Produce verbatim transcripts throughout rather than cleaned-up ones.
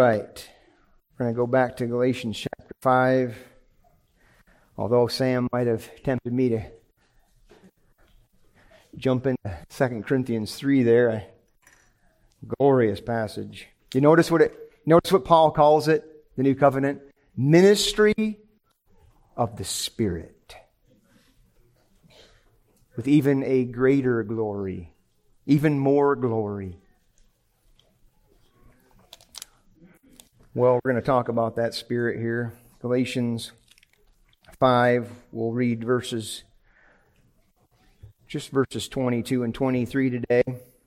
right. We're going to go back to Galatians chapter five. Although Sam might have tempted me to jump into Second Corinthians three there. A glorious passage. You notice what it notice what Paul calls it, the new covenant? Ministry of the Spirit. With even a greater glory. Even more glory. Well, we're going to talk about that Spirit here. Galatians five, we'll read verses, just verses twenty-two and twenty-three today.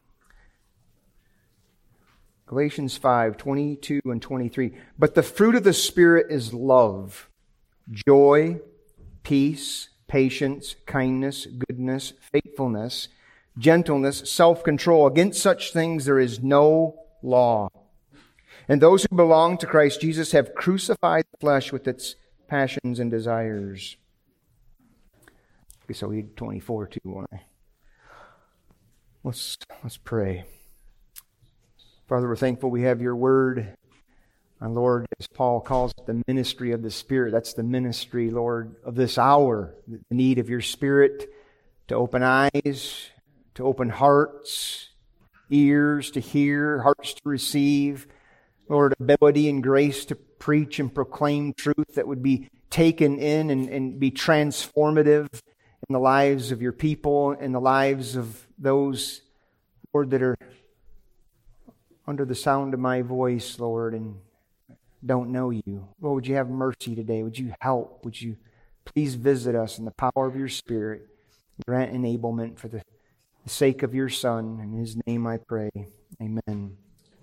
Galatians five, twenty-two and twenty-three. But the fruit of the Spirit is love, joy, peace, patience, kindness, goodness, faithfulness, gentleness, self-control. Against such things there is no law. And those who belong to Christ Jesus have crucified the flesh with its passions and desires. Okay, so we read twenty-four too, won't I? Let's, let's pray. Father, we're thankful we have your word. And Lord, as Paul calls it, the ministry of the Spirit. That's the ministry, Lord, of this hour. The need of your Spirit to open eyes, to open hearts, ears to hear, hearts to receive. Lord, ability and grace to preach and proclaim truth that would be taken in and, and be transformative in the lives of your people, in the lives of those, Lord, that are under the sound of my voice, Lord, and don't know you. Lord, would you have mercy today? Would you help? Would you please visit us in the power of your Spirit? Grant enablement for the sake of your Son. In His name I pray. Amen.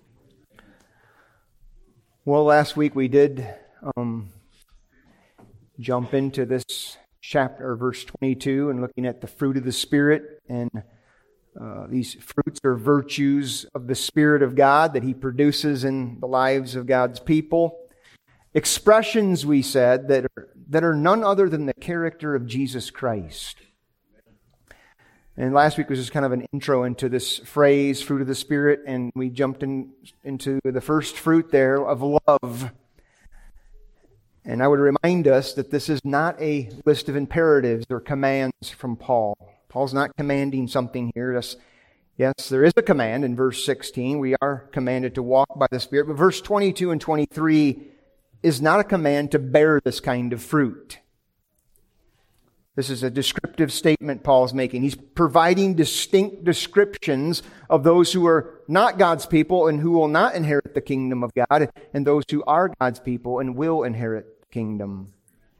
Well, last week we did um, jump into this chapter, verse twenty-two, and looking at the fruit of the Spirit. And uh, these fruits are virtues of the Spirit of God that He produces in the lives of God's people. Expressions, we said, that are, that are none other than the character of Jesus Christ. And last week was just kind of an intro into this phrase, fruit of the Spirit, and we jumped in, into the first fruit there of love. And I would remind us that this is not a list of imperatives or commands from Paul. Paul's not commanding something here. Yes, yes, there is a command in verse sixteen. We are commanded to walk by the Spirit. But verse twenty-two and twenty-three is not a command to bear this kind of fruit. This is a descriptive statement Paul's making. He's providing distinct descriptions of those who are not God's people and who will not inherit the kingdom of God, and those who are God's people and will inherit the kingdom.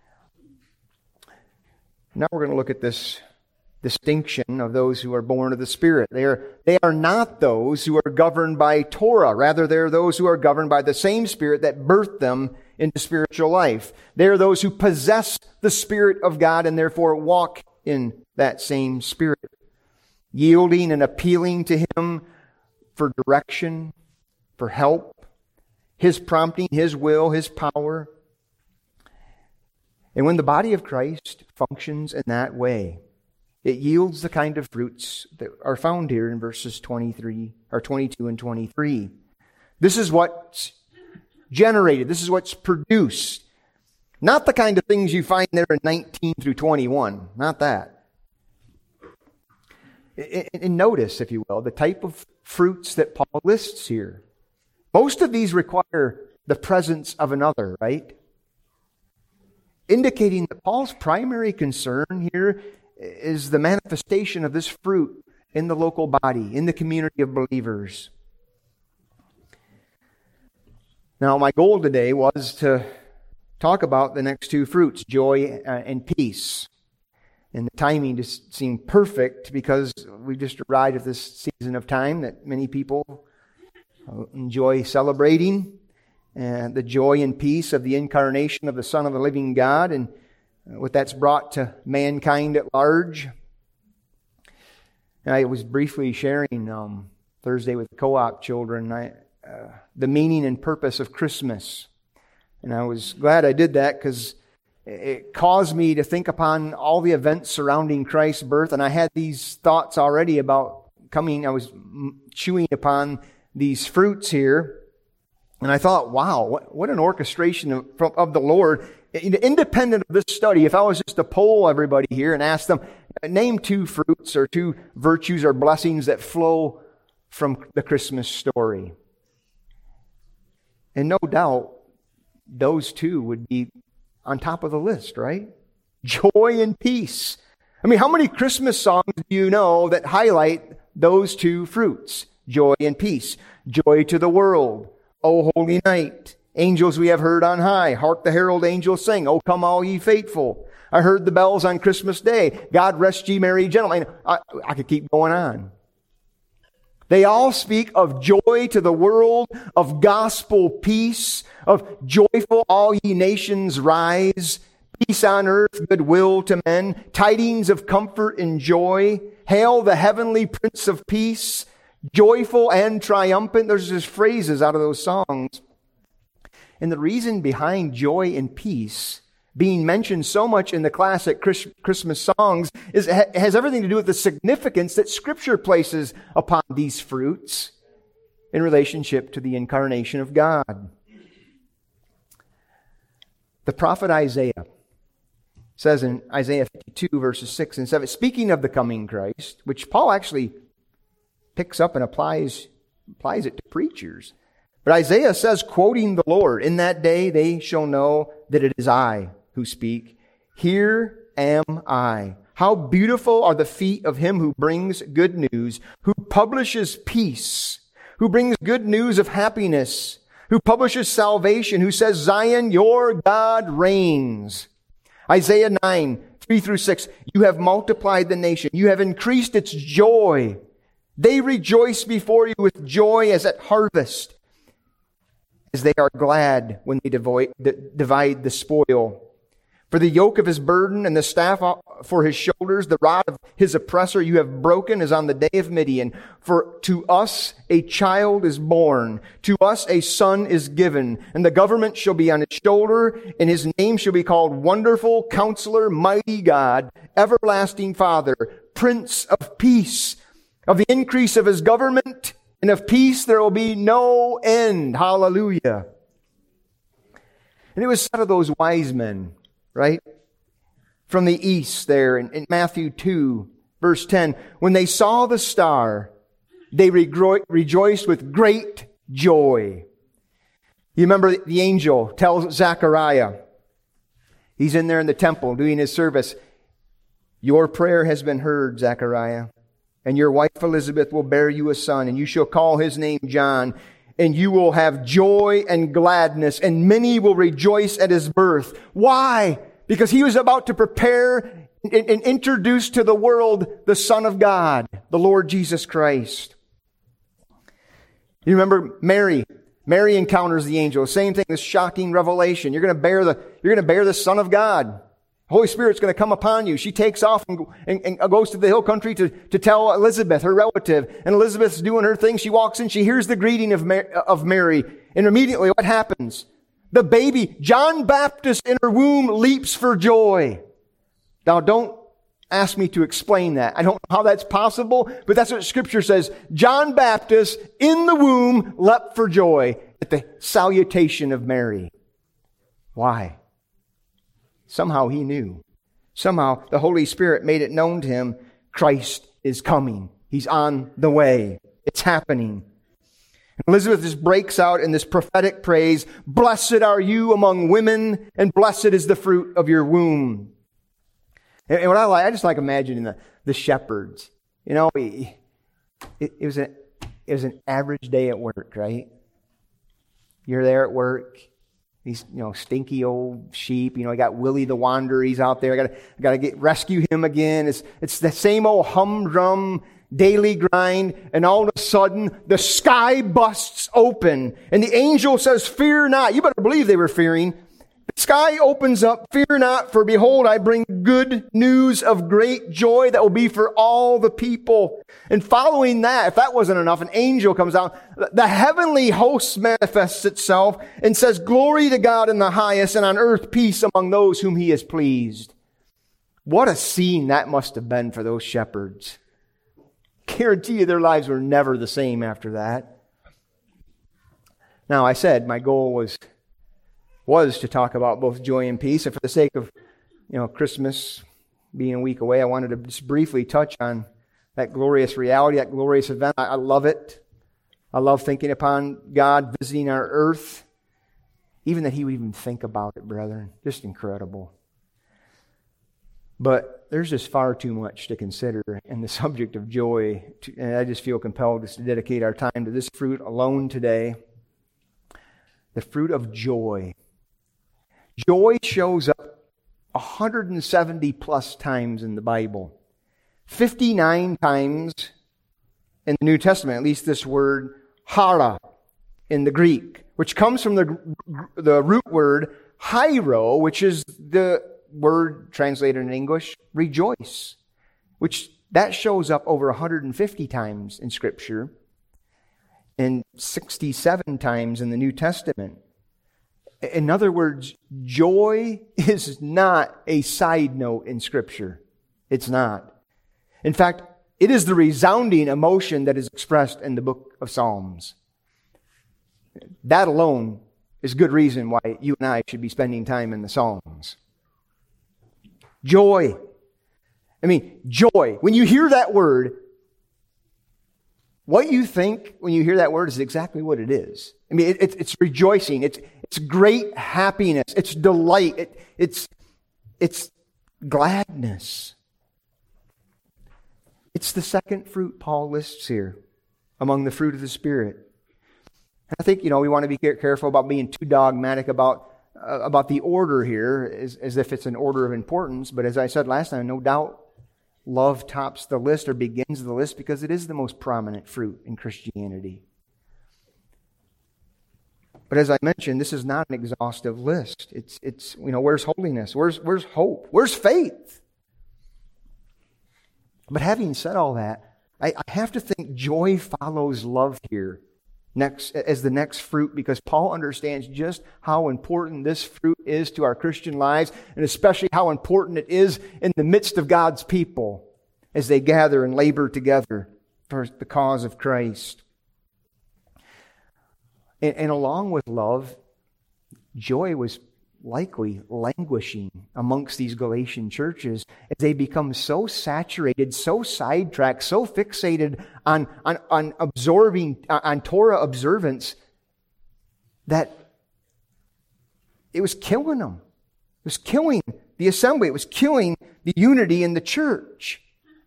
Now we're going to look at this distinction of those who are born of the Spirit. They are, they are not those who are governed by Torah. Rather, they're those who are governed by the same Spirit that birthed them into spiritual life. They are those who possess the Spirit of God and therefore walk in that same Spirit, yielding and appealing to Him for direction, for help, His prompting, His will, His power. And when the body of Christ functions in that way, it yields the kind of fruits that are found here in verses twenty-three or twenty-two and twenty-three. This is what's generated. This is what's produced. Not the kind of things you find there in nineteen through twenty-one. Not that. And notice, if you will, the type of fruits that Paul lists here. Most of these require the presence of another, right? Indicating that Paul's primary concern here is the manifestation of this fruit in the local body, in the community of believers. Now, my goal today was to talk about the next two fruits, joy and peace. And the timing just seemed perfect because we just arrived at this season of time that many people enjoy celebrating. And the joy and peace of the incarnation of the Son of the living God and what that's brought to mankind at large. And I was briefly sharing um, Thursday with co-op children I, uh, the meaning and purpose of Christmas. And I was glad I did that because it caused me to think upon all the events surrounding Christ's birth. And I had these thoughts already about coming. I was chewing upon these fruits here. And I thought, wow, what, what an orchestration of, from, of the Lord. Independent of this study, if I was just to poll everybody here and ask them, name two fruits or two virtues or blessings that flow from the Christmas story. And no doubt, those two would be on top of the list, right? Joy and peace. I mean, how many Christmas songs do you know that highlight those two fruits? Joy and peace. Joy to the world. O holy night. Angels we have heard on high. Hark the herald angels sing. O come all ye faithful. I heard the bells on Christmas Day. God rest ye merry gentlemen. I, I could keep going on. They all speak of joy to the world, of gospel peace, of joyful all ye nations rise, peace on earth, goodwill to men, tidings of comfort and joy. Hail the heavenly Prince of Peace, joyful and triumphant. There's just phrases out of those songs. And the reason behind joy and peace being mentioned so much in the classic Christmas songs is it has everything to do with the significance that Scripture places upon these fruits in relationship to the incarnation of God. The prophet Isaiah says in Isaiah fifty-two, verses six and seven, speaking of the coming Christ, which Paul actually picks up and applies, applies it to preachers. But Isaiah says, quoting the Lord, in that day they shall know that it is I who speak. Here am I. How beautiful are the feet of him who brings good news, who publishes peace, who brings good news of happiness, who publishes salvation, who says, Zion, your God reigns. Isaiah nine, three through six, you have multiplied the nation. You have increased its joy. They rejoice before you with joy as at harvest, as they are glad when they devoid, divide the spoil. For the yoke of his burden and the staff for his shoulders, the rod of his oppressor you have broken as on the day of Midian. For to us a child is born, to us a son is given, and the government shall be on his shoulder, and his name shall be called Wonderful, Counselor, Mighty God, Everlasting Father, Prince of Peace. Of the increase of his government and of peace there will be no end. Hallelujah. And it was said of those wise men, right? From the east there in, in Matthew two, verse ten, when they saw the star, they regro- rejoiced with great joy. You remember the angel tells Zechariah, he's in there in the temple doing his service, your prayer has been heard, Zechariah. And your wife Elizabeth will bear you a son, and you shall call his name John. And you will have joy and gladness, and many will rejoice at his birth. Why? Because he was about to prepare and, and introduce to the world the Son of God, the Lord Jesus Christ. You remember Mary. Mary encounters the angel. Same thing, this shocking revelation. You're going to bear the, you're going to bear the Son of God. Holy Spirit's going to come upon you. She takes off and, and, and goes to the hill country to, to tell Elizabeth, her relative. And Elizabeth's doing her thing. She walks in. She hears the greeting of Mary, of Mary. And immediately what happens? The baby, John Baptist in her womb, leaps for joy. Now don't ask me to explain that. I don't know how that's possible, but that's what Scripture says. John Baptist in the womb leapt for joy at the salutation of Mary. Why? Somehow he knew. Somehow the Holy Spirit made it known to him, Christ is coming. He's on the way. It's happening. Elizabeth just breaks out in this prophetic praise, blessed are you among women, and blessed is the fruit of your womb. And what I like, I just like imagining the, the shepherds. You know, it, it, was a, it was an average day at work, right? You're there at work. These, you know, stinky old sheep. You know, I got Willie the Wanderer. He's out there. I got to, I got to get rescue him again. It's, it's the same old humdrum daily grind. And all of a sudden, the sky busts open, and the angel says, "Fear not." You better believe they were fearing. The sky opens up. "Fear not, for behold, I bring good news of great joy that will be for all the people." And following that, if that wasn't enough, an angel comes out. The heavenly host manifests itself and says, "Glory to God in the highest, and on earth peace among those whom he has pleased." What a scene that must have been for those shepherds. Guarantee you their lives were never the same after that. Now, I said my goal was was to talk about both joy and peace, and for the sake of, you know, Christmas being a week away, I wanted to just briefly touch on that glorious reality, that glorious event. I, I love it. I love thinking upon God visiting our earth. Even that He would even think about it, brethren. Just incredible. But there's just far too much to consider in the subject of joy. And I just feel compelled just to dedicate our time to this fruit alone today. The fruit of joy. Joy shows up one hundred seventy plus times in the Bible. fifty-nine times in the New Testament, at least this word hara in the Greek, which comes from the, the root word hyro, which is the word translated in English, rejoice, which that shows up over one hundred fifty times in Scripture and sixty-seven times in the New Testament. In other words, joy is not a side note in Scripture. It's not. In fact, it is the resounding emotion that is expressed in the book of Psalms. That alone is good reason why you and I should be spending time in the Psalms. Joy. I mean, joy. When you hear that word, what you think when you hear that word is exactly what it is. I mean, it, it, it's rejoicing. It's it's great happiness. It's delight. It, it's it's gladness. It's the second fruit Paul lists here among the fruit of the Spirit. And I think, you know, we want to be careful about being too dogmatic about uh, about the order here, as, as if it's an order of importance. But as I said last time, no doubt love tops the list or begins the list because it is the most prominent fruit in Christianity. But as I mentioned, this is not an exhaustive list. It's, it's you know, where's holiness? Where's, where's hope? Where's faith? But having said all that, I, I have to think joy follows love here next as the next fruit, because Paul understands just how important this fruit is to our Christian lives, and especially how important it is in the midst of God's people as they gather and labor together for the cause of Christ. And, and along with love, joy was likely languishing amongst these Galatian churches as they become so saturated, so sidetracked, so fixated on, on, on absorbing, on Torah observance that it was killing them. It was killing the assembly. It was killing the unity in the church.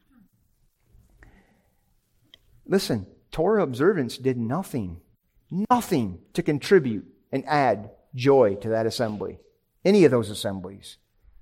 Listen, Torah observance did nothing, nothing to contribute and add joy to that assembly, any of those assemblies.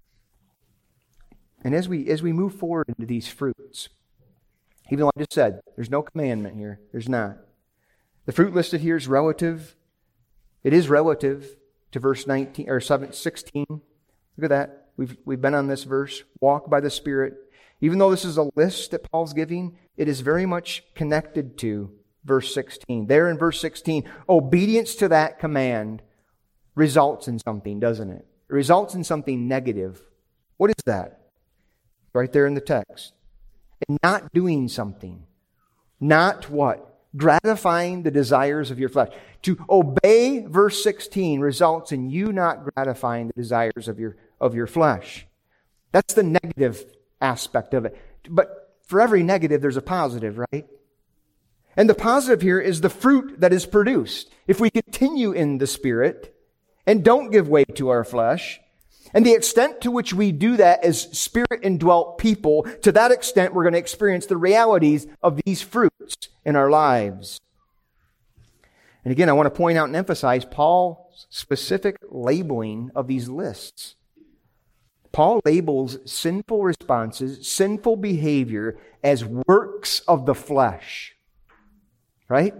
And as we as we move forward into these fruits, even though I just said there's no commandment here, there's not. The fruit listed here is relative. It is relative to verse nineteen or sixteen. Look at that. We've we've been on this verse. Walk by the Spirit. Even though this is a list that Paul's giving, it is very much connected to verse sixteen. There in verse sixteen, obedience to that command results in something, doesn't it? It results in something negative. What is that? Right there in the text. And not doing something. Not what? Gratifying the desires of your flesh. To obey verse sixteen results in you not gratifying the desires of your of your flesh. That's the negative aspect of it. But for every negative, there's a positive, right? And the positive here is the fruit that is produced. If we continue in the Spirit and don't give way to our flesh, and the extent to which we do that as Spirit-indwelt people, to that extent we're going to experience the realities of these fruits in our lives. And again, I want to point out and emphasize Paul's specific labeling of these lists. Paul labels sinful responses, sinful behavior, as works of the flesh. Right?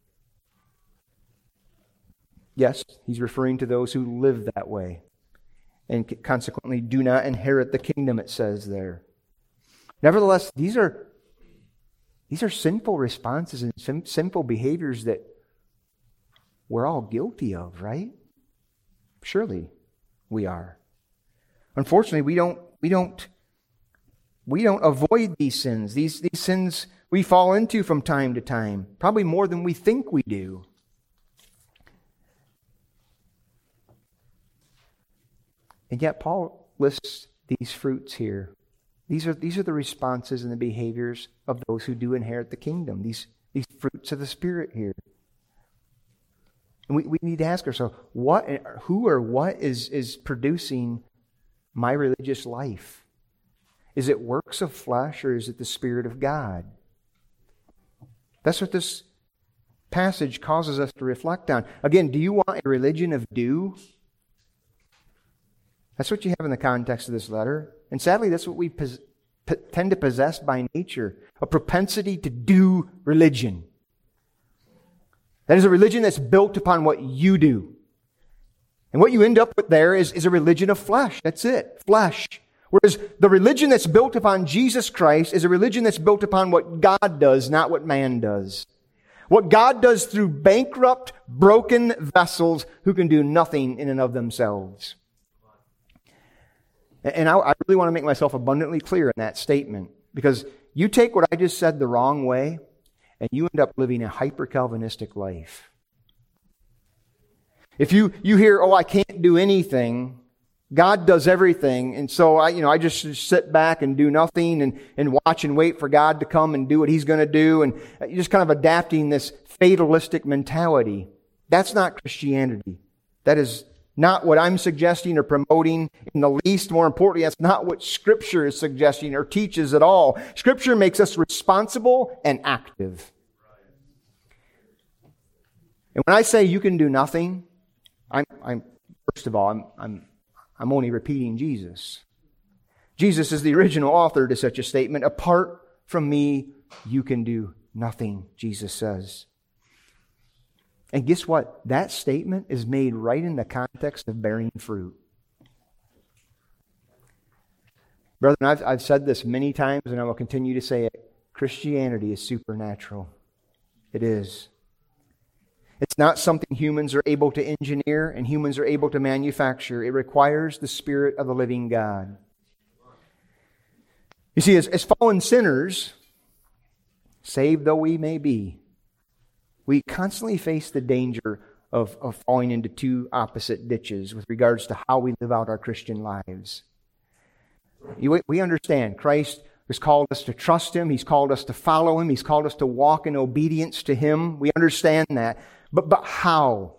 Yes, he's referring to those who live that way and consequently do not inherit the kingdom, it says there. Nevertheless, these are these are sinful responses and sin, sinful behaviors that we're all guilty of, right? Surely we are. Unfortunately, we don't we don't we don't avoid these sins. These these sins we fall into from time to time, probably more than we think we do. And yet Paul lists these fruits here. These are, these are the responses and the behaviors of those who do inherit the kingdom. These, these fruits of the Spirit here. And we, we need to ask ourselves, what, who or what is, is producing my religious life? Is it works of flesh or is it the Spirit of God? That's what this passage causes us to reflect on. Again, do you want a religion of do? That's what you have in the context of this letter. And sadly, that's what we pos- p- tend to possess by nature. A propensity to do religion. That is a religion that's built upon what you do. And what you end up with there is, is a religion of flesh. That's it. Flesh. Whereas the religion that's built upon Jesus Christ is a religion that's built upon what God does, not what man does. What God does through bankrupt, broken vessels who can do nothing in and of themselves. And I, I really want to make myself abundantly clear in that statement. Because you take what I just said the wrong way, and you end up living a hyper-Calvinistic life. If you, you hear, oh, I can't do anything, God does everything, and so I, you know, I just sit back and do nothing and, and watch and wait for God to come and do what He's going to do, and you're just kind of adapting this fatalistic mentality. That's not Christianity. That is not what I'm suggesting or promoting in the least. More importantly, that's not what Scripture is suggesting or teaches at all. Scripture makes us responsible and active. And when I say you can do nothing, I'm, I'm first of all, I'm, I'm, I'm only repeating Jesus. Jesus is the original author to such a statement. Apart from me, you can do nothing, Jesus says. And guess what? That statement is made right in the context of bearing fruit. Brethren, I've, I've said this many times and I will continue to say it. Christianity is supernatural. It is. It's not something humans are able to engineer and humans are able to manufacture. It requires the Spirit of the living God. You see, as, as fallen sinners, saved though we may be, we constantly face the danger of, of falling into two opposite ditches with regards to how we live out our Christian lives. You, we understand Christ has called us to trust Him. He's called us to follow Him. He's called us to walk in obedience to Him. We understand that. But, but how?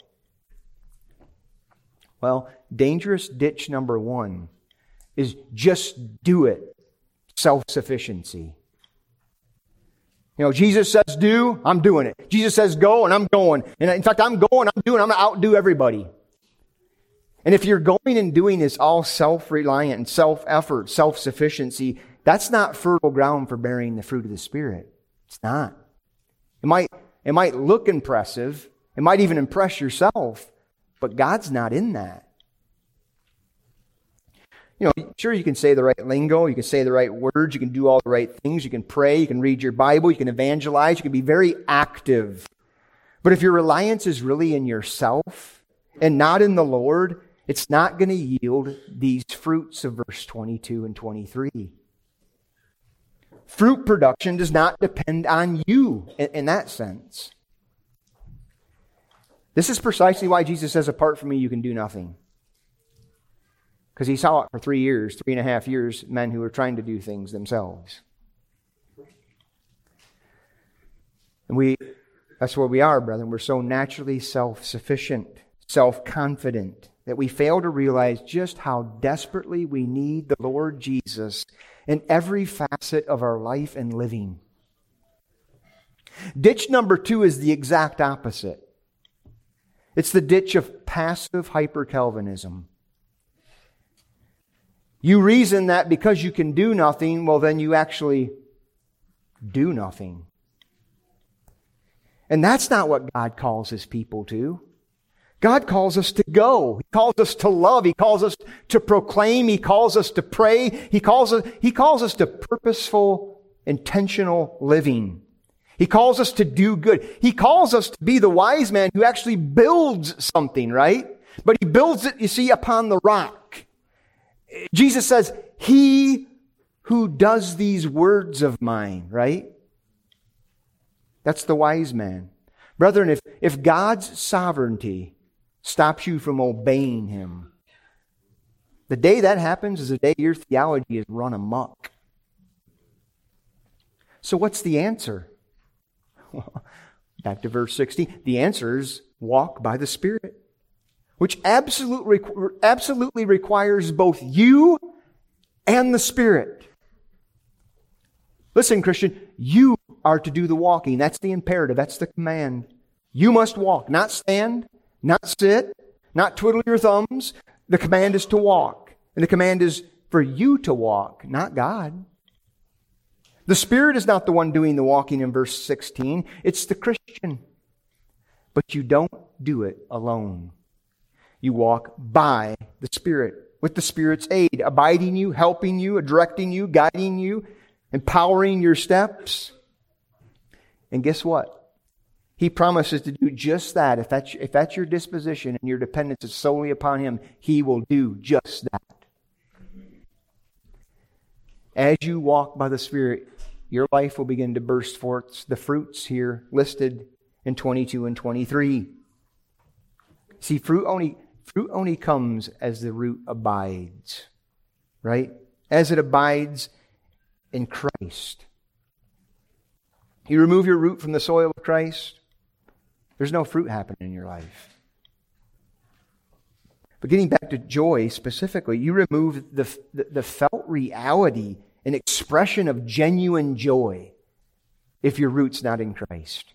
Well, dangerous ditch number one is just do it. Self-sufficiency. You know, Jesus says do, I'm doing it. Jesus says go, and I'm going. And in fact, I'm going, I'm doing, I'm going to outdo everybody. And if you're going and doing is all self-reliant and self-effort, self-sufficiency, that's not fertile ground for bearing the fruit of the Spirit. It's not. It might, it might look impressive. It might even impress yourself, but God's not in that. You know, sure, you can say the right lingo, you can say the right words, you can do all the right things, you can pray, you can read your Bible, you can evangelize, you can be very active. But if your reliance is really in yourself and not in the Lord, it's not going to yield these fruits of verse twenty-two and twenty-three. Fruit production does not depend on you in, in that sense. This is precisely why Jesus says, apart from me, you can do nothing. Because He saw it for three years, three and a half years, men who were trying to do things themselves. And we, that's where we are, brethren. We're so naturally self-sufficient, self-confident, that we fail to realize just how desperately we need the Lord Jesus in every facet of our life and living. Ditch number two is the exact opposite. It's the ditch of passive hyper-Calvinism. You reason that because you can do nothing, well, then you actually do nothing. And that's not what God calls His people to. God calls us to go. He calls us to love. He calls us to proclaim. He calls us to pray. He calls us, he calls us to purposeful, intentional living. He calls us to do good. He calls us to be the wise man who actually builds something, right? But he builds it, you see, upon the rock. Jesus says, He who does these words of mine, right? That's the wise man. Brethren, if, if God's sovereignty stops you from obeying Him, The day that happens is the day your theology is run amok. So what's the answer? Well, back to verse sixteen. The answer is walk by the Spirit, which absolutely, absolutely requires both you and the Spirit. Listen, Christian, you are to do the walking. That's the imperative. That's the command. You must walk, not stand, not sit, not twiddle your thumbs. The command is to walk. And the command is for you to walk, not God. The Spirit is not the one doing the walking in verse sixteen. It's the Christian. But you don't do it alone. You walk by the Spirit, with the Spirit's aid, abiding you, helping you, directing you, guiding you, empowering your steps. And guess what? He promises to do just that. If that's, if that's your disposition and your dependence is solely upon Him, He will do just that. As you walk by the Spirit, your life will begin to burst forth the fruits here listed in twenty-two and twenty-three. See, fruit only, fruit only comes as the root abides, right? As it abides in Christ. You remove your root from the soil of Christ, there's no fruit happening in your life. But getting back to joy specifically, you remove the, the, the felt reality and expression of genuine joy if your root's not in Christ.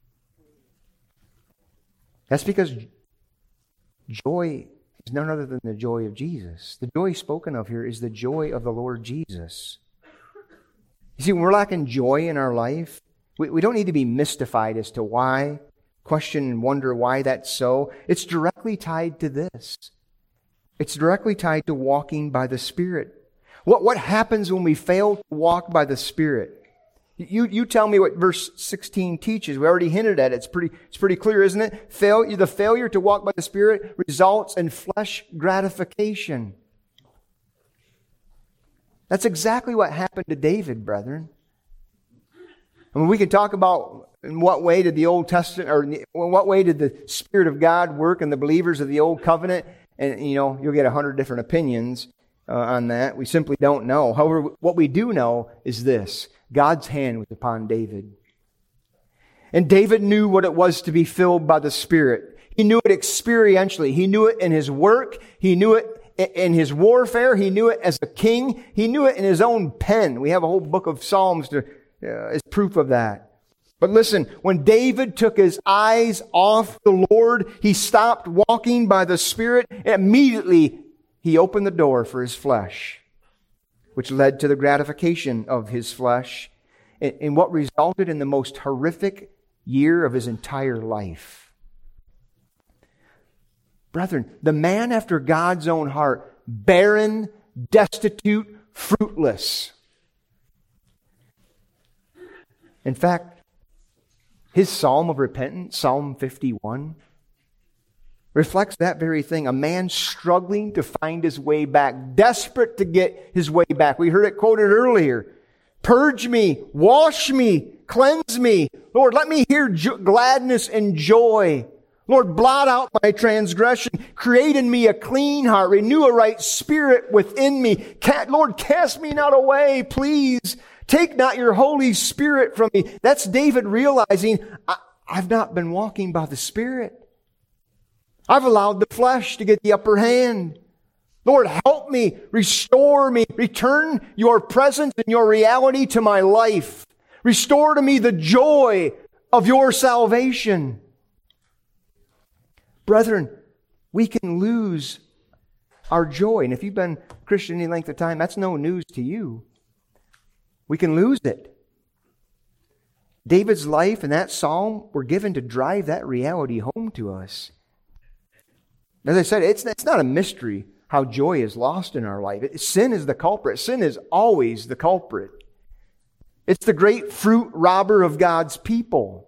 That's because joy is none other than the joy of Jesus. The joy spoken of here is the joy of the Lord Jesus. You see, when we're lacking joy in our life, we, we don't need to be mystified as to why, question and wonder why that's so. It's directly tied to this. It's directly tied to walking by the Spirit. What, what happens when we fail to walk by the Spirit? You, you tell me what verse sixteen teaches. We already hinted at it. It's pretty, it's pretty clear, isn't it? Fail, the failure to walk by the Spirit results in flesh gratification. That's exactly what happened to David, brethren. I mean, we can talk about in what way did the Old Testament, or in what way did the Spirit of God work in the believers of the Old Covenant? And, you know, you'll get a hundred different opinions uh, on that. We simply don't know. However, what we do know is this. God's hand was upon David. And David knew what it was to be filled by the Spirit. He knew it experientially. He knew it in his work. He knew it in his warfare. He knew it as a king. He knew it in his own pen. We have a whole book of Psalms to, uh, as proof of that. But listen, when David took his eyes off the Lord, he stopped walking by the Spirit, and immediately he opened the door for his flesh, which led to the gratification of his flesh, in what resulted in the most horrific year of his entire life. Brethren, the man after God's own heart, barren, destitute, fruitless. In fact, his psalm of repentance, Psalm fifty-one, reflects that very thing. A man struggling to find his way back, desperate to get his way back. We heard it quoted earlier. Purge me, wash me, cleanse me. Lord, let me hear jo- gladness and joy. Lord, blot out my transgression. Create in me a clean heart. Renew a right spirit within me. Lord, cast me not away, please. Take not your Holy Spirit from me. That's David realizing, I, I've not been walking by the Spirit. I've allowed the flesh to get the upper hand. Lord, help me, restore me, return your presence and your reality to my life. Restore to me the joy of your salvation. Brethren, we can lose our joy. And if you've been Christian any length of time, that's no news to you. We can lose it. David's life and that psalm were given to drive that reality home to us. As I said, it's, it's not a mystery how joy is lost in our life. It, sin is the culprit. Sin is always the culprit. It's the great fruit robber of God's people.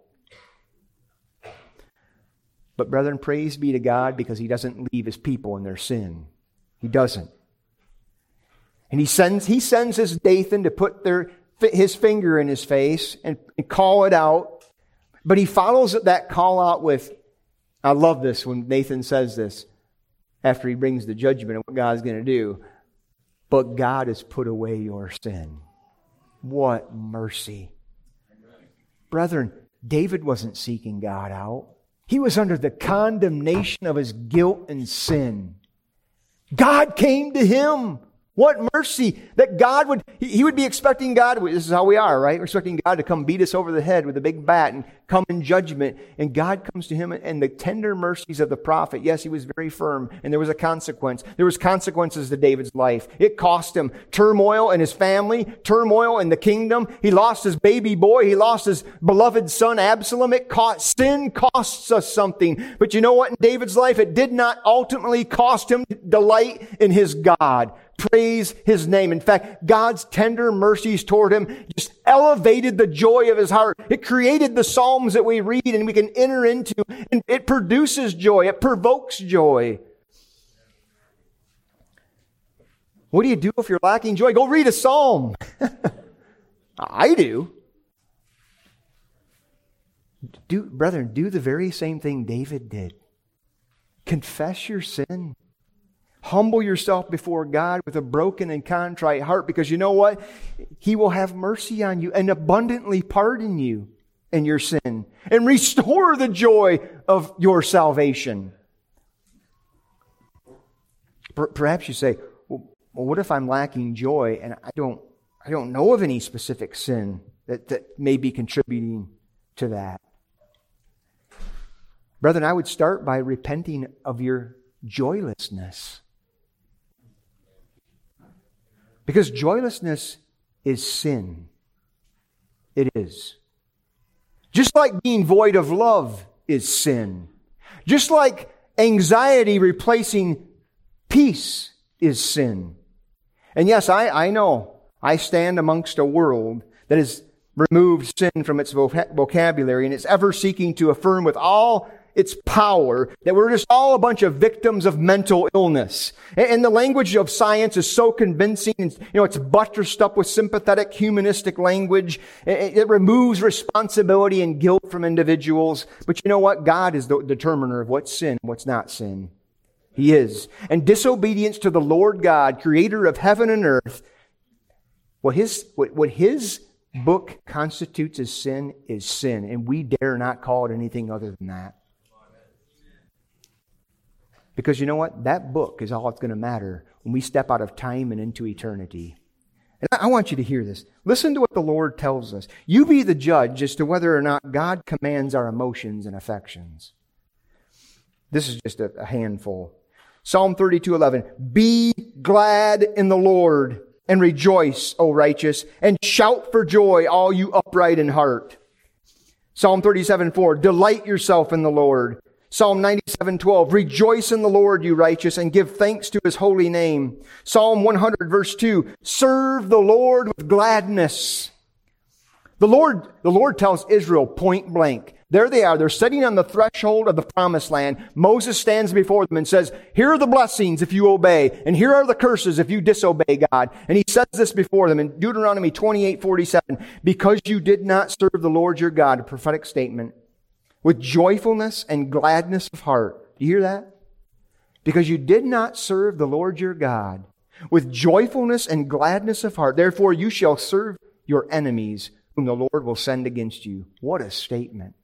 But brethren, praise be to God because He doesn't leave His people in their sin. He doesn't. And He sends, he sends His Dathan to put their, his finger in his face and, and call it out. But He follows that call out with, I love this when Nathan says this, after He brings the judgment and what God's going to do. But God has put away your sin. What mercy. Brethren, David wasn't seeking God out. He was under the condemnation of his guilt and sin. God came to him. What mercy that God would, he would be expecting God, this is how we are, right? We're expecting God to come beat us over the head with a big bat and come in judgment. And God comes to him and the tender mercies of the prophet. Yes, he was very firm and there was a consequence. There was consequences to David's life. It cost him turmoil in his family, turmoil in the kingdom. He lost his baby boy. He lost his beloved son Absalom. It cost, sin costs us something. But you know what? In David's life, it did not ultimately cost him delight in his God. Praise His name. In fact, God's tender mercies toward him just elevated the joy of his heart. It created the Psalms that we read and we can enter into, and it produces joy. It provokes joy. What do you do if you're lacking joy? Go read a Psalm. I do. Do, brethren, do the very same thing David did. Confess your sin. Humble yourself before God with a broken and contrite heart, because you know what? He will have mercy on you and abundantly pardon you in your sin and restore the joy of your salvation. Perhaps you say, well, what if I'm lacking joy and I don't, I don't know of any specific sin that, that may be contributing to that? Brethren, I would start by repenting of your joylessness. Because joylessness is sin. It is. Just like being void of love is sin. Just like anxiety replacing peace is sin. And yes, I, I know I stand amongst a world that has removed sin from its vocabulary and it's ever seeking to affirm with all its power that we're just all a bunch of victims of mental illness. And the language of science is so convincing. And, you know, it's buttressed up with sympathetic, humanistic language. It removes responsibility and guilt from individuals. But you know what? God is the determiner of what's sin and what's not sin. He is. And disobedience to the Lord God, creator of heaven and earth, what his, what, what his book constitutes as sin is sin. And we dare not call it anything other than that. Because you know what? That book is all that's going to matter when we step out of time and into eternity. And I want you to hear this. Listen to what the Lord tells us. You be the judge as to whether or not God commands our emotions and affections. This is just a, a handful. Psalm thirty-two eleven. Be glad in the Lord and rejoice, O righteous, and shout for joy, all you upright in heart. Psalm thirty-seven four. Delight yourself in the Lord. Psalm ninety-seven twelve, rejoice in the Lord, you righteous, and give thanks to His holy name. Psalm one hundred, verse two, serve the Lord with gladness. The Lord, the Lord tells Israel point blank. There they are. They're sitting on the threshold of the promised land. Moses stands before them and says, here are the blessings if you obey, and here are the curses if you disobey God. And he says this before them in Deuteronomy twenty-eight forty-seven, because you did not serve the Lord your God, a prophetic statement, with joyfulness and gladness of heart. Do you hear that? Because you did not serve the Lord your God with joyfulness and gladness of heart. Therefore you shall serve your enemies, whom the Lord will send against you. What a statement.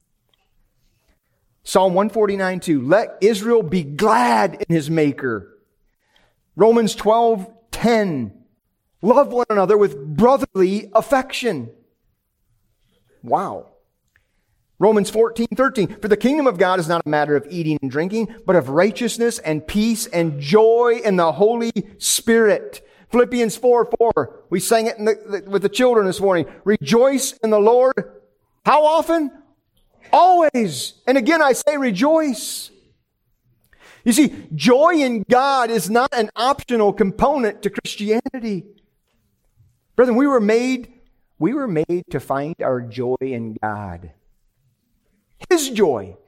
Psalm one forty-nine two. Let Israel be glad in his Maker. Romans twelve ten. Love one another with brotherly affection. Wow. Romans fourteen thirteen, for the kingdom of God is not a matter of eating and drinking, but of righteousness and peace and joy in the Holy Spirit. Philippians four four, we sang it in the, the, with the children this morning. Rejoice in the Lord. How often? Always. And again I say rejoice. You see, joy in God is not an optional component to Christianity. Brethren, we were made, we were made to find our joy in God. His joy.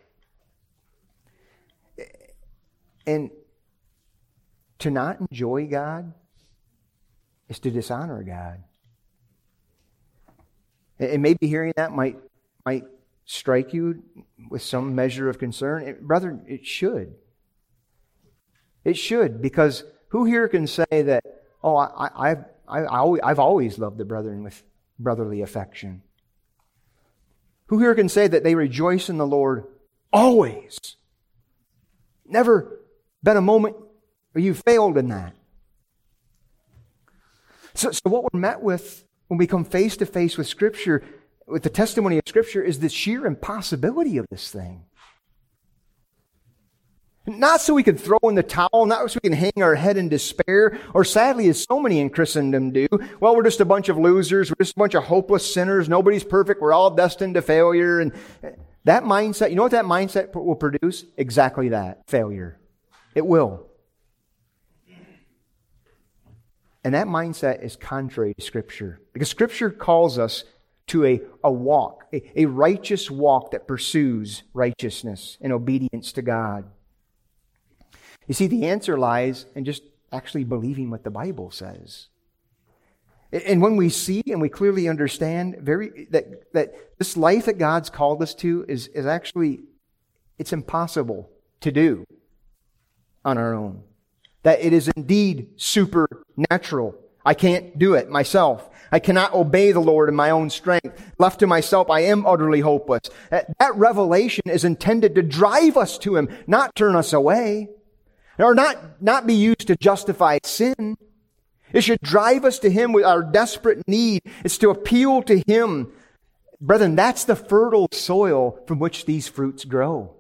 And to not enjoy God is to dishonor God. And maybe hearing that might, might strike you with some measure of concern. Brother, it should. It should, because who here can say that, oh, I, I, I, I, I've always loved the brethren with brotherly affection? Who here can say that they rejoice in the Lord always? Never been a moment where you failed in that. So, so what we're met with when we come face to face with Scripture, with the testimony of Scripture, is the sheer impossibility of this thing. Not so we can throw in the towel, not so we can hang our head in despair, or sadly, as so many in Christendom do, well, we're just a bunch of losers, we're just a bunch of hopeless sinners, nobody's perfect, we're all destined to failure. And that mindset, you know what that mindset will produce? Exactly that, failure. It will. And that mindset is contrary to Scripture, because Scripture calls us to a, a walk, a, a righteous walk that pursues righteousness and obedience to God. You see, the answer lies in just actually believing what the Bible says. And when we see and we clearly understand very that, that this life that God's called us to is, is actually, it's impossible to do on our own. That it is indeed supernatural. I can't do it myself. I cannot obey the Lord in my own strength. Left to myself, I am utterly hopeless. That, that revelation is intended to drive us to Him, not turn us away. Or not, not be used to justify sin. It should drive us to Him with our desperate need. It's to appeal to Him. Brethren, that's the fertile soil from which these fruits grow.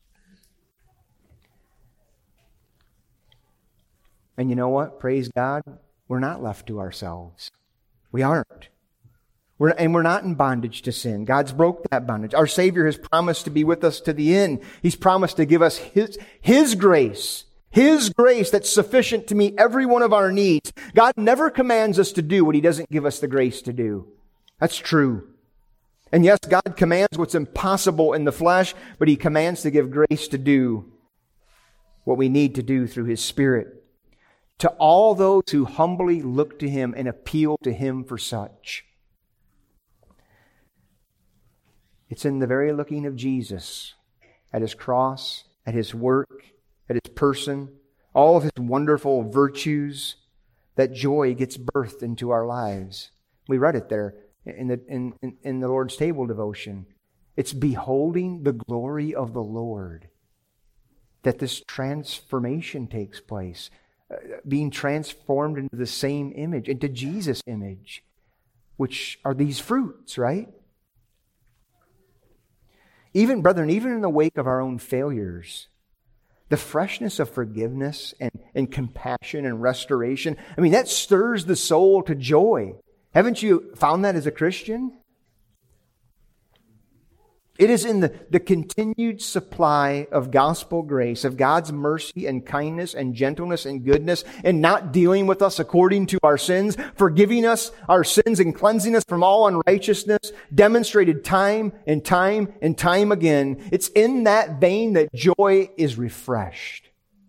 And you know what? Praise God, we're not left to ourselves. We aren't. We're, and we're not in bondage to sin. God's broke that bondage. Our Savior has promised to be with us to the end. He's promised to give us His, His grace. His grace that's sufficient to meet every one of our needs. God never commands us to do what He doesn't give us the grace to do. That's true. And yes, God commands what's impossible in the flesh, but He commands to give grace to do what we need to do through His Spirit. To all those who humbly look to Him and appeal to Him for such. It's in the very looking of Jesus, at His cross, at His work, at His person, all of His wonderful virtues, that joy gets birthed into our lives. We read it there in the, in, in, in the Lord's table devotion. It's beholding the glory of the Lord that this transformation takes place. Uh, being transformed into the same image, into Jesus' image, which are these fruits, right? Even, brethren, even in the wake of our own failures, the freshness of forgiveness and, and compassion and restoration, I mean, that stirs the soul to joy. Haven't you found that as a Christian? It is in the, the continued supply of gospel grace, of God's mercy and kindness and gentleness and goodness, and not dealing with us according to our sins, forgiving us our sins and cleansing us from all unrighteousness, demonstrated time and time and time again. It's in that vein that joy is refreshed.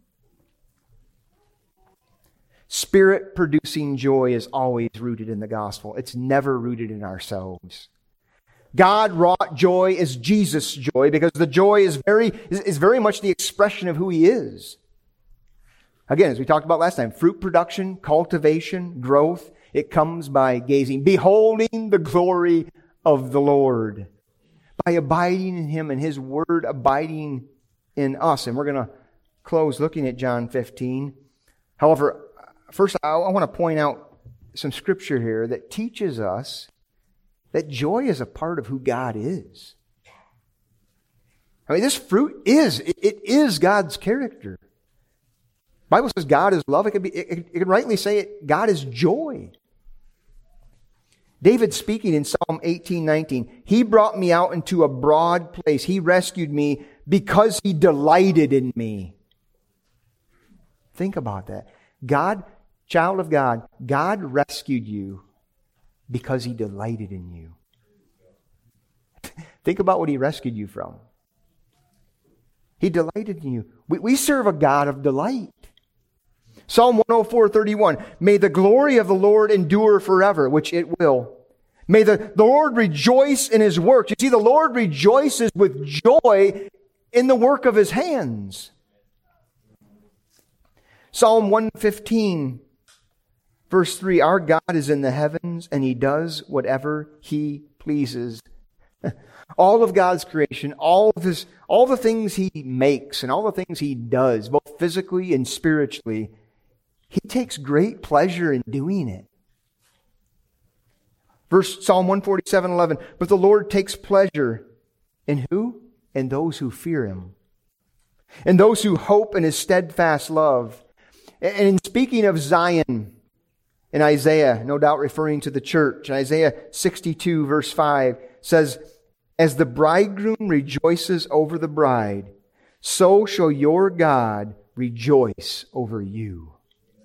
Spirit-producing joy is always rooted in the gospel. It's never rooted in ourselves. God-wrought joy is Jesus' joy, because the joy is very, is, is very much the expression of who He is. Again, as we talked about last time, fruit production, cultivation, growth, it comes by gazing, beholding the glory of the Lord, by abiding in Him and His Word abiding in us. And we're going to close looking at John fifteen. However, first I, I want to point out some scripture here that teaches us that joy is a part of who God is. I mean, this fruit is, it, it is God's character. The Bible says God is love. It can be, it, it can rightly say it, God is joy. David speaking in Psalm eighteen nineteen, He brought me out into a broad place. He rescued me because He delighted in me. Think about that. God, child of God, God rescued you because He delighted in you. Think about what He rescued you from. He delighted in you. We, we serve a God of delight. Psalm one oh four thirty-one, may the glory of the Lord endure forever, which it will. May the, the Lord rejoice in His work. You see, the Lord rejoices with joy in the work of His hands. Psalm one fifteen, verse three, our God is in the heavens and He does whatever He pleases. All of God's creation, all of His, all the things He makes and all the things He does, both physically and spiritually, He takes great pleasure in doing it. Verse Psalm one forty-seven, eleven, but the Lord takes pleasure in who? In those who fear Him. In those who hope in His steadfast love. And in speaking of Zion, in Isaiah, no doubt referring to the church, in Isaiah sixty-two, verse five, says, as the bridegroom rejoices over the bride, so shall your God rejoice over you.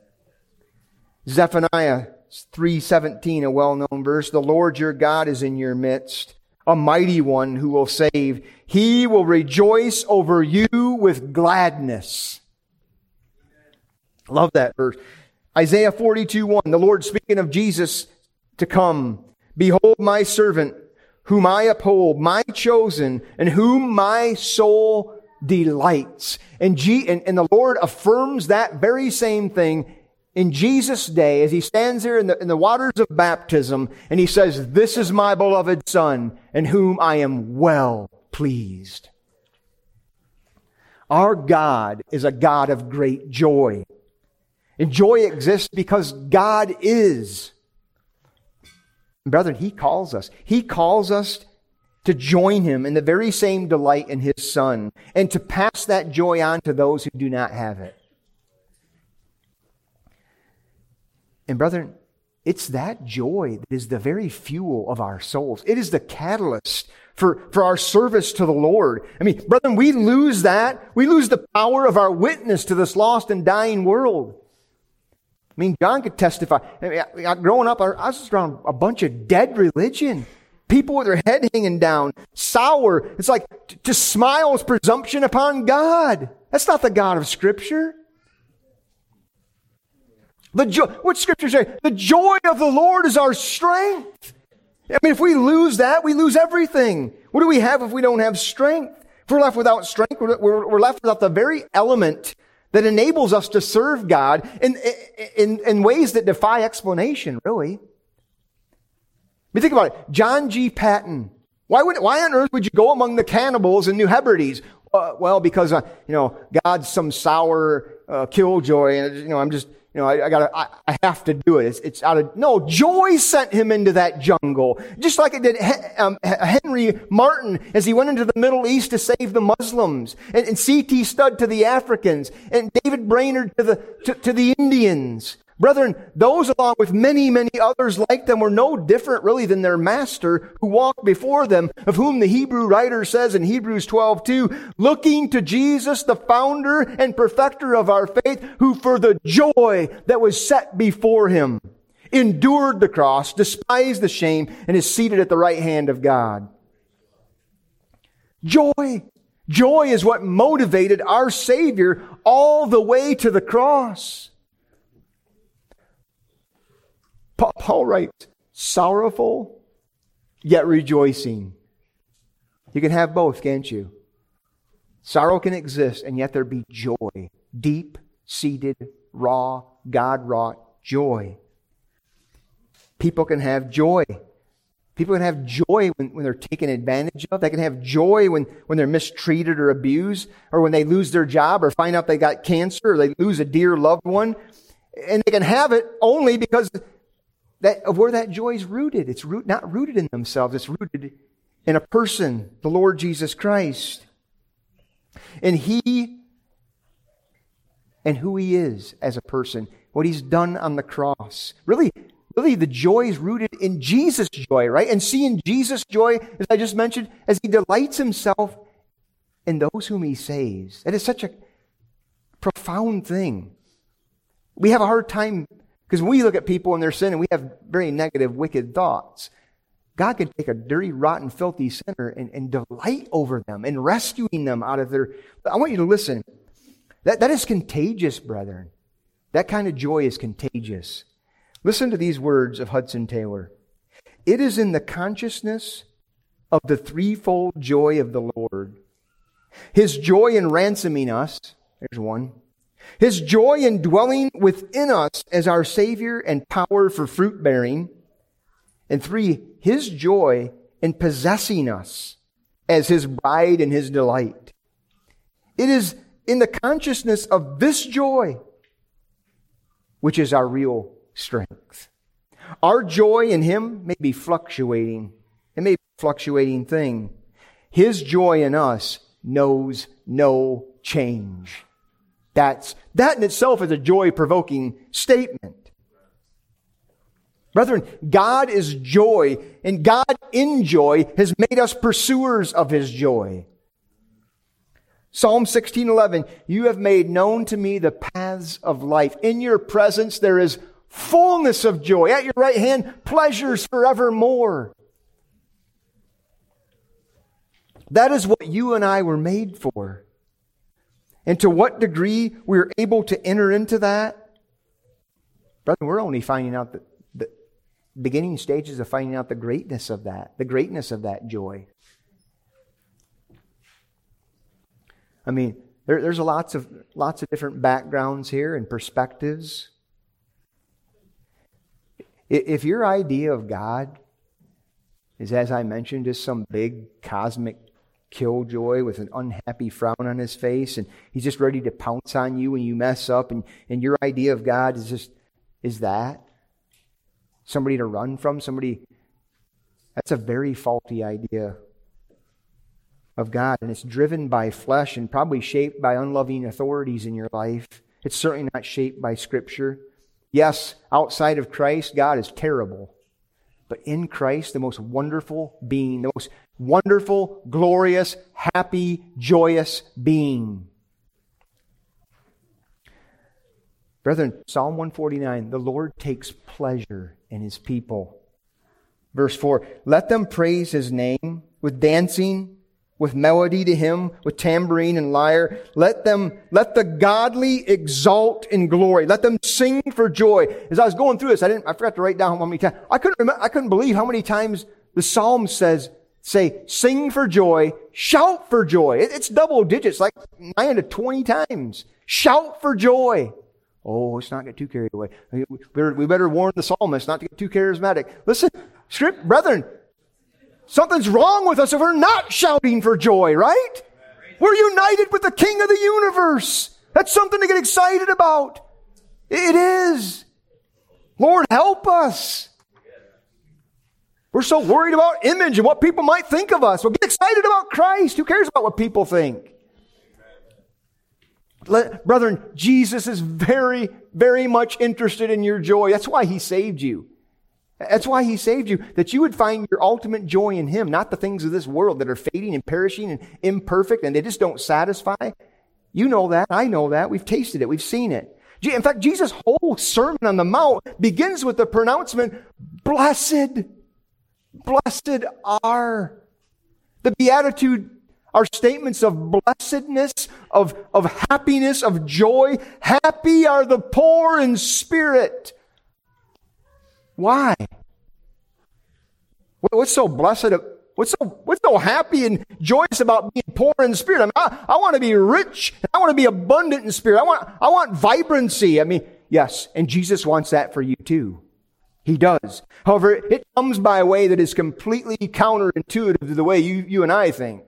Zephaniah three seventeen, a well-known verse, the Lord your God is in your midst, a mighty one who will save. He will rejoice over you with gladness. Love that verse. Isaiah forty-two, one, the Lord speaking of Jesus to come. Behold my servant, whom I uphold, my chosen, in whom my soul delights. And, G- and, and the Lord affirms that very same thing in Jesus' day as He stands there in the, in the waters of baptism and He says, this is my beloved Son, in whom I am well pleased. Our God is a God of great joy. And joy exists because God is. Brethren, He calls us. He calls us to join Him in the very same delight in His Son and to pass that joy on to those who do not have it. And brethren, it's that joy that is the very fuel of our souls. It is the catalyst for, for our service to the Lord. I mean, brethren, we lose that. We lose the power of our witness to this lost and dying world. I mean, John could testify. I mean, growing up, I was just around a bunch of dead religion. People with their head hanging down, sour. It's like to smile is presumption upon God. That's not the God of Scripture. The joy, what Scripture say? The joy of the Lord is our strength. I mean, if we lose that, we lose everything. What do we have if we don't have strength? If we're left without strength, we're, we're left without the very element that enables us to serve God in, in, in ways that defy explanation, really. I mean, think about it. John G. Patton. Why would, why on earth would you go among the cannibals in New Hebrides? Uh, well, because, uh, you know, God's some sour uh, killjoy, and, you know, I'm just, you know, I, I gotta, I, I have to do it. It's, it's out of, no, joy sent him into that jungle. Just like it did um, Henry Martin as he went into the Middle East to save the Muslims. And, and C T Studd to the Africans. And David Brainerd to the, to, to the Indians. Brethren, those along with many, many others like them were no different really than their master who walked before them, of whom the Hebrew writer says in Hebrews twelve two, looking to Jesus, the founder and perfecter of our faith, who for the joy that was set before Him endured the cross, despised the shame, and is seated at the right hand of God. Joy. Joy is what motivated our Savior all the way to the cross. Paul writes, sorrowful, yet rejoicing. You can have both, can't you? Sorrow can exist, and yet there be joy. Deep-seated, raw, God-wrought joy. People can have joy. People can have joy when, when they're taken advantage of. They can have joy when, when they're mistreated or abused, or when they lose their job, or find out they got cancer, or they lose a dear loved one. And they can have it only because that of where that joy is rooted. It's root, not rooted in themselves. It's rooted in a person, the Lord Jesus Christ. And He, and who He is as a person. What He's done on the cross. Really, really the joy is rooted in Jesus' joy, right? And seeing Jesus' joy, as I just mentioned, as He delights Himself in those whom He saves. That is such a profound thing. We have a hard time, because when we look at people and their sin and we have very negative, wicked thoughts, God can take a dirty, rotten, filthy sinner and, and delight over them and rescuing them out of their... I want you to listen. That, that is contagious, brethren. That kind of joy is contagious. Listen to these words of Hudson Taylor. It is in the consciousness of the threefold joy of the Lord. His joy in ransoming us, there's one. His joy in dwelling within us as our Savior and power for fruit bearing. And three, His joy in possessing us as His bride and His delight. It is in the consciousness of this joy which is our real strength. Our joy in Him may be fluctuating. It may be a fluctuating thing. His joy in us knows no change. That's, that in itself is a joy-provoking statement. Brethren, God is joy, and God in joy has made us pursuers of His joy. Psalm sixteen eleven, you have made known to me the paths of life. In your presence there is fullness of joy. At your right hand, pleasures forevermore. That is what you and I were made for. And to what degree we're able to enter into that, brother, we're only finding out the, the beginning stages of finding out the greatness of that, the greatness of that joy. I mean, there, there's lots of lots of different backgrounds here and perspectives. If your idea of God is, as I mentioned, just some big cosmic killjoy with an unhappy frown on His face, and He's just ready to pounce on you when you mess up, and, and your idea of God is just, is that somebody to run from, somebody, that's a very faulty idea of God, and it's driven by flesh and probably shaped by unloving authorities in your life. It's certainly not shaped by Scripture. Yes, outside of Christ, God is terrible. But in Christ, the most wonderful being, the most wonderful, glorious, happy, joyous being. Brethren, Psalm one forty-nine, the Lord takes pleasure in His people. Verse four, let them praise His name with dancing, with melody to Him, with tambourine and lyre. Let them, let the godly exult in glory. Let them sing for joy. As I was going through this, I didn't, I forgot to write down how many times. I couldn't remember, I couldn't believe how many times the Psalm says, say, sing for joy, shout for joy. It, it's double digits, like nine to twenty times. Shout for joy. Oh, let's not get too carried away. We better, we better warn the psalmist not to get too charismatic. Listen, script, brethren, something's wrong with us if we're not shouting for joy, right? We're united with the King of the universe. That's something to get excited about. It is. Lord, help us. We're so worried about image and what people might think of us. Well, get excited about Christ. Who cares about what people think? Let, brethren, Jesus is very, very much interested in your joy. That's why He saved you. That's why He saved you, that you would find your ultimate joy in Him, not the things of this world that are fading and perishing and imperfect and they just don't satisfy. You know that. I know that. We've tasted it. We've seen it. In fact, Jesus' whole Sermon on the Mount begins with the pronouncement, blessed, blessed are. The Beatitude are statements of blessedness, of, of happiness, of joy. Happy are the poor in spirit. Why? What's so blessed? What's so, what's so happy and joyous about being poor in spirit? I mean, I, I want to be rich. I want to be abundant in spirit. I want, I want vibrancy. I mean, yes, and Jesus wants that for you too. He does. However, it comes by a way that is completely counterintuitive to the way you, you and I think.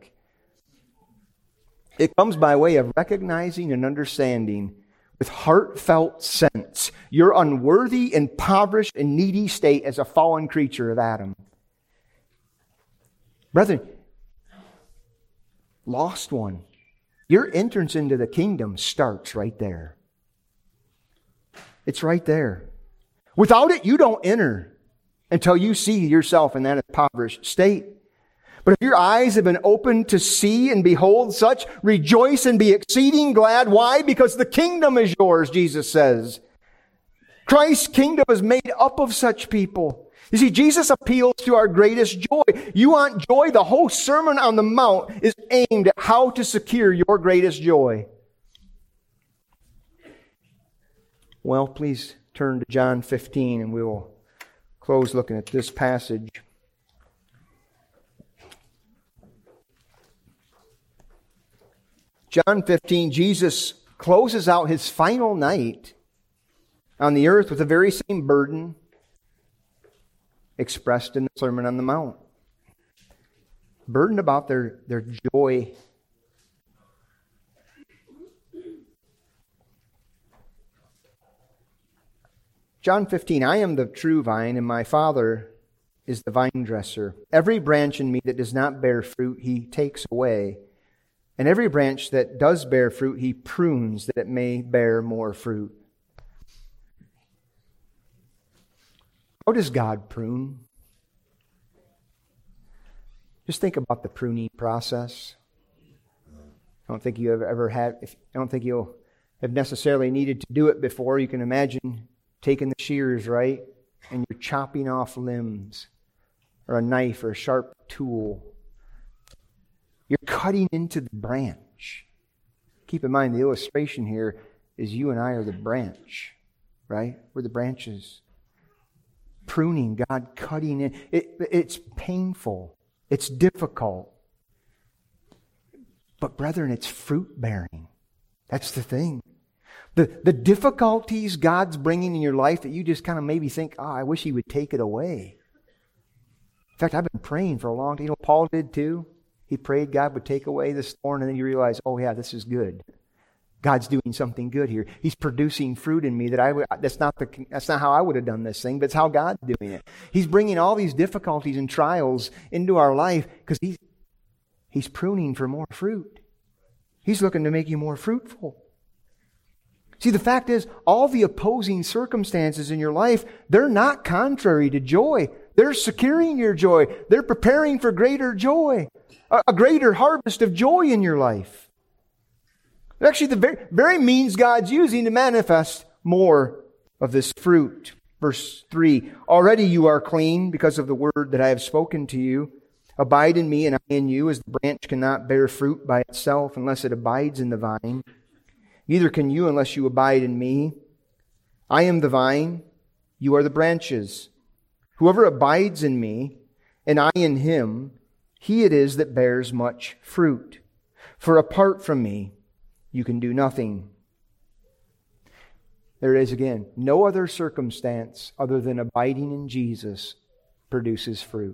It comes by way of recognizing and understanding with heartfelt sense your unworthy, impoverished, and needy state as a fallen creature of Adam. Brethren, lost one, your entrance into the kingdom starts right there. It's right there. Without it, you don't enter until you see yourself in that impoverished state. But if your eyes have been opened to see and behold such, rejoice and be exceeding glad. Why? Because the kingdom is yours, Jesus says. Christ's kingdom is made up of such people. You see, Jesus appeals to our greatest joy. You want joy? The whole Sermon on the Mount is aimed at how to secure your greatest joy. Well, please turn to John fifteen and we will close looking at this passage. John fifteen, Jesus closes out his final night on the earth with the very same burden expressed in the Sermon on the Mount. Burdened about their, their joy. John fifteen, I am the true vine, and my Father is the vine dresser. Every branch in me that does not bear fruit, he takes away. And every branch that does bear fruit, he prunes that it may bear more fruit. How does God prune? Just think about the pruning process. I don't think you have ever had, if, I don't think you'll have necessarily needed to do it before. You can imagine taking the shears, right? And you're chopping off limbs, or a knife or a sharp tool. You're cutting into the branch. Keep in mind, the illustration here is you and I are the branch, right? We're the branches. Pruning, God cutting in. It, it's painful. It's difficult. But brethren, it's fruit-bearing. That's the thing. The, the difficulties God's bringing in your life that you just kind of maybe think, oh, I wish He would take it away. In fact, I've been praying for a long time. You know, Paul did too. He prayed God would take away this thorn, and then you realize, oh yeah, this is good. God's doing something good here. He's producing fruit in me that I would, that's not the that's not how I would have done this thing, but it's how God's doing it. He's bringing all these difficulties and trials into our life because He's He's pruning for more fruit. He's looking to make you more fruitful. See, the fact is, all the opposing circumstances in your life, they're not contrary to joy. They're securing your joy. They're preparing for greater joy, a, a greater harvest of joy in your life. Actually, the very, very means God's using to manifest more of this fruit. Verse three, already you are clean because of the word that I have spoken to you. Abide in me and I in you, as the branch cannot bear fruit by itself unless it abides in the vine. Neither can you unless you abide in me. I am the vine, you are the branches. Whoever abides in me, and I in him, he it is that bears much fruit. For apart from me, you can do nothing. There it is again. No other circumstance other than abiding in Jesus produces fruit.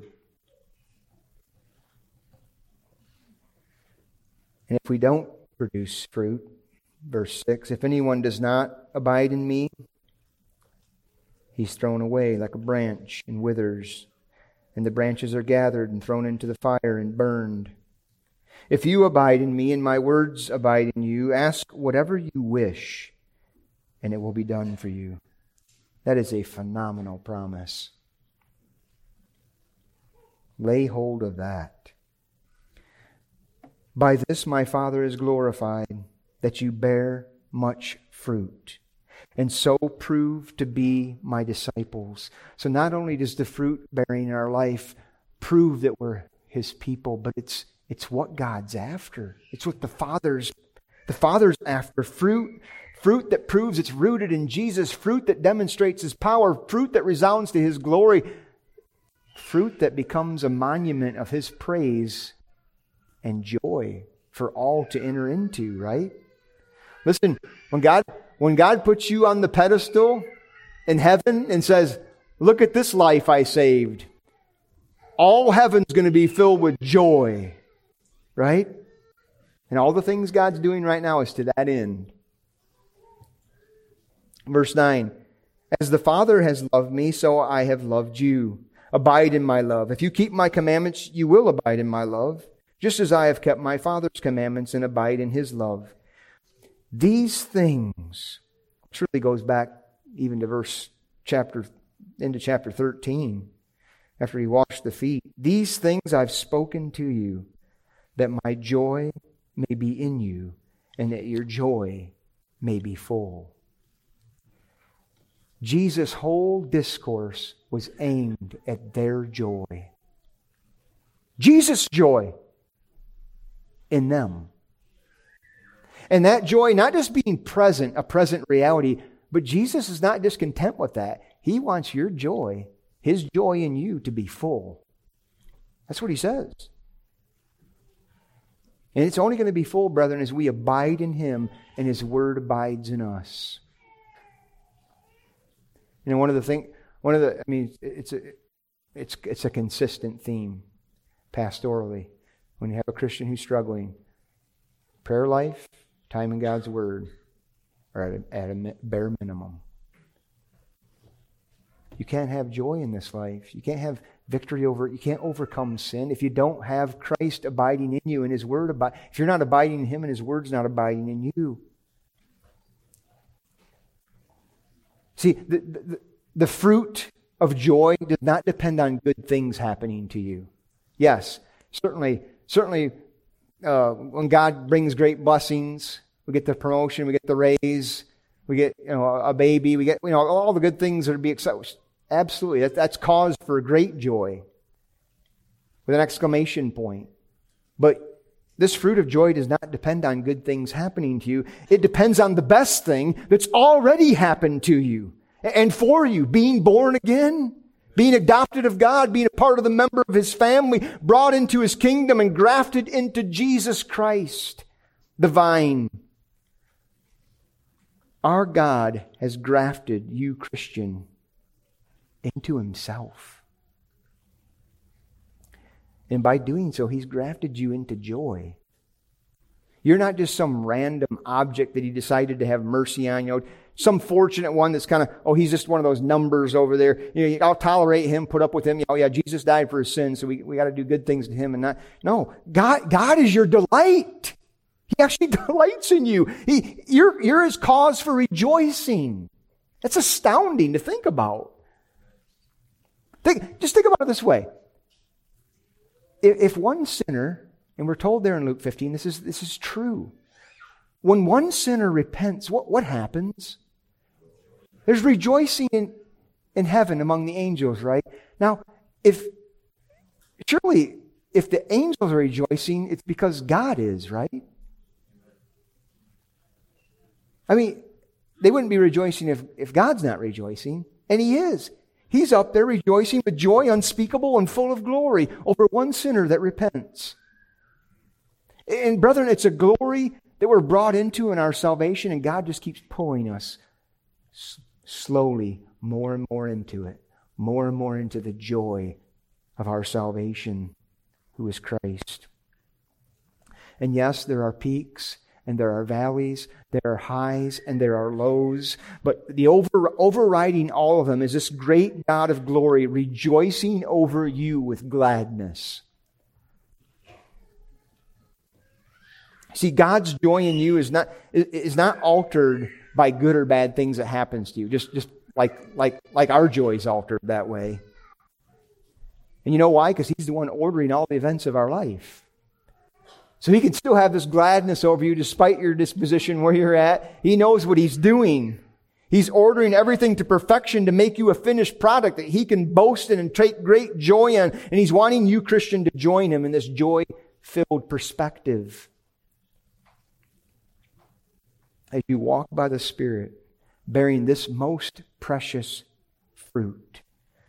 And if we don't produce fruit, verse six, if anyone does not abide in me, he's thrown away like a branch and withers, and the branches are gathered and thrown into the fire and burned. If you abide in me and my words abide in you, ask whatever you wish, and it will be done for you. That is a phenomenal promise. Lay hold of that. By this my Father is glorified, that you bear much fruit, and so prove to be my disciples. So not only does the fruit bearing in our life prove that we're His people, but it's it's what God's after. It's what the Father's the Father's after. Fruit, fruit that proves it's rooted in Jesus, fruit that demonstrates His power, fruit that resounds to His glory, fruit that becomes a monument of His praise and joy for all to enter into, right? Listen, when God when God puts you on the pedestal in heaven and says, look at this life I saved, all heaven's going to be filled with joy, right? And all the things God's doing right now is to that end. Verse nine, as the Father has loved me, so I have loved you. Abide in my love. If you keep my commandments, you will abide in my love, just as I have kept my Father's commandments and abide in His love. These things, which really goes back even to verse chapter, into chapter thirteen, after He washed the feet. These things I've spoken to you, that my joy may be in you, and that your joy may be full. Jesus' whole discourse was aimed at their joy. Jesus' joy in them. And that joy not just being present, a present reality, but Jesus is not just content with that. He wants your joy, His joy in you, to be full. That's what He says. And it's only going to be full, brethren, as we abide in Him and His Word abides in us. You know, one of the thing, one of the, I mean, it's a, it's it's a consistent theme, pastorally. When you have a Christian who's struggling, prayer life, time in God's Word are at a, at a bare minimum. You can't have joy in this life. You can't have victory over it. You can't overcome sin if you don't have Christ abiding in you and His Word abide. If you're not abiding in Him and His Word's not abiding in you. See, the, the, the fruit of joy does not depend on good things happening to you. Yes, certainly, certainly uh, when God brings great blessings, we get the promotion, we get the raise, we get you know a baby, we get you know all the good things that are be excited. Absolutely, that, that's cause for great joy, with an exclamation point. But this fruit of joy does not depend on good things happening to you. It depends on the best thing that's already happened to you and for you, being born again, being adopted of God, being a part of the member of His family, brought into His kingdom and grafted into Jesus Christ, the vine. Our God has grafted you, Christian, into Himself. And by doing so, He's grafted you into joy. You're not just some random object that He decided to have mercy on. You know, some fortunate one that's kind of, oh, he's just one of those numbers over there. You know, I'll tolerate him, put up with him. You know, yeah, Jesus died for his sins, so we, we got to do good things to Him and not. No, God, God is your delight. He actually delights in you. He, you're, you're His cause for rejoicing. That's astounding to think about. Think, just think about it this way. If, if one sinner, and we're told there in Luke fifteen, this is, this is true. When one sinner repents, what, what happens? There's rejoicing in, in heaven among the angels, right? Now, if, surely, if the angels are rejoicing, it's because God is, right? I mean, they wouldn't be rejoicing if, if God's not rejoicing, and He is. He's up there rejoicing with joy unspeakable and full of glory over one sinner that repents. And brethren, it's a glory that we're brought into in our salvation, and God just keeps pulling us s- slowly more and more into it, more and more into the joy of our salvation, who is Christ. And yes, there are peaks and there are valleys, there are highs and there are lows, but the over, overriding all of them is this great God of glory rejoicing over you with gladness. See, God's joy in you is not is not altered by good or bad things that happens to you. Just just like like like our joy is altered that way. And you know why? Because He's the one ordering all the events of our life. So He can still have this gladness over you despite your disposition where you're at. He knows what He's doing. He's ordering everything to perfection to make you a finished product that He can boast in and take great joy in. And He's wanting you, Christian, to join Him in this joy-filled perspective. As you walk by the Spirit, bearing this most precious fruit.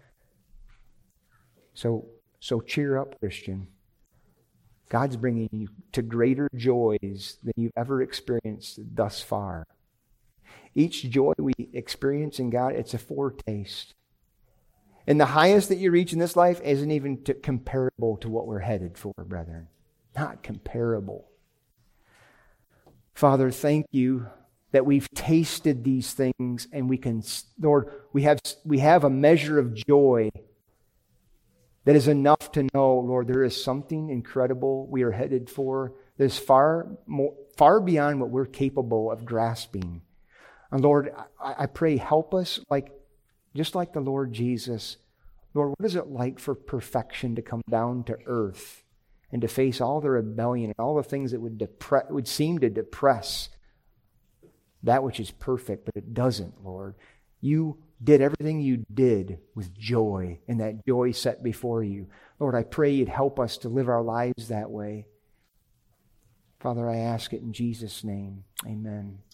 So, so cheer up, Christian. God's bringing you to greater joys than you've ever experienced thus far. Each joy we experience in God, it's a foretaste. And the highest that you reach in this life isn't even to, comparable to what we're headed for, brethren. Not comparable. Father, thank You that we've tasted these things and we can, Lord, we have, we have a measure of joy that is enough to know, Lord, there is something incredible we are headed for that is far more, far beyond what we're capable of grasping. And Lord, I, I pray, help us, like just like the Lord Jesus. Lord, what is it like for perfection to come down to earth and to face all the rebellion and all the things that would depre- would seem to depress that which is perfect, but it doesn't, Lord. You did everything You did with joy, and that joy set before You. Lord, I pray You'd help us to live our lives that way. Father, I ask it in Jesus' name. Amen.